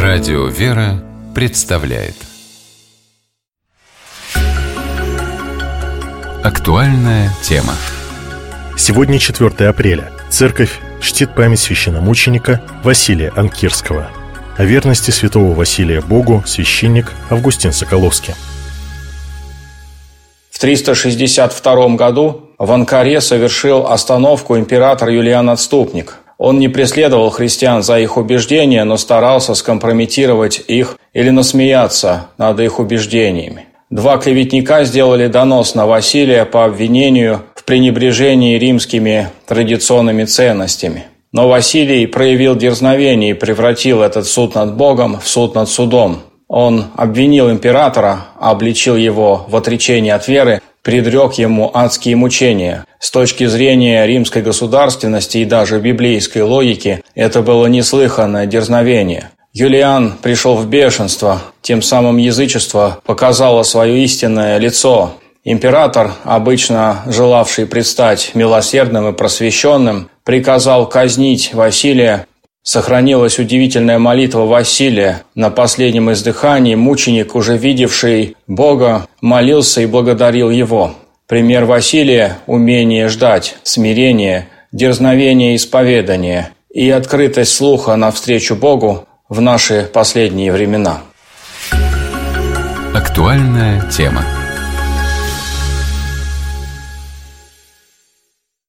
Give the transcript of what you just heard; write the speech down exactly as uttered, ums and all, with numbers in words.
Радио «Вера» представляет актуальная тема. Сегодня четвёртое апреля. Церковь чтит память священномученика Василия Анкирского. О верности святого Василия Богу священник Августин Соколовский. В триста шестьдесят втором году в Анкаре совершил остановку император Юлиан Отступник. Он не преследовал христиан за их убеждения, но старался скомпрометировать их или насмеяться над их убеждениями. Два клеветника сделали донос на Василия по обвинению в пренебрежении римскими традиционными ценностями. Но Василий проявил дерзновение и превратил этот суд над Богом в суд над судом. Он обвинил императора, обличил его в отречении от веры, предрек ему адские мучения. С точки зрения римской государственности и даже библейской логики это было неслыханное дерзновение. Юлиан пришел в бешенство, тем самым язычество показало свое истинное лицо. Император, обычно желавший предстать милосердным и просвещенным, приказал казнить Василия. Сохранилась удивительная молитва Василия. На последнем издыхании мученик, уже видевший Бога, молился и благодарил Его. Пример Василия – умение ждать, смирение, дерзновение исповедания и открытость слуха навстречу Богу в наши последние времена. Актуальная тема.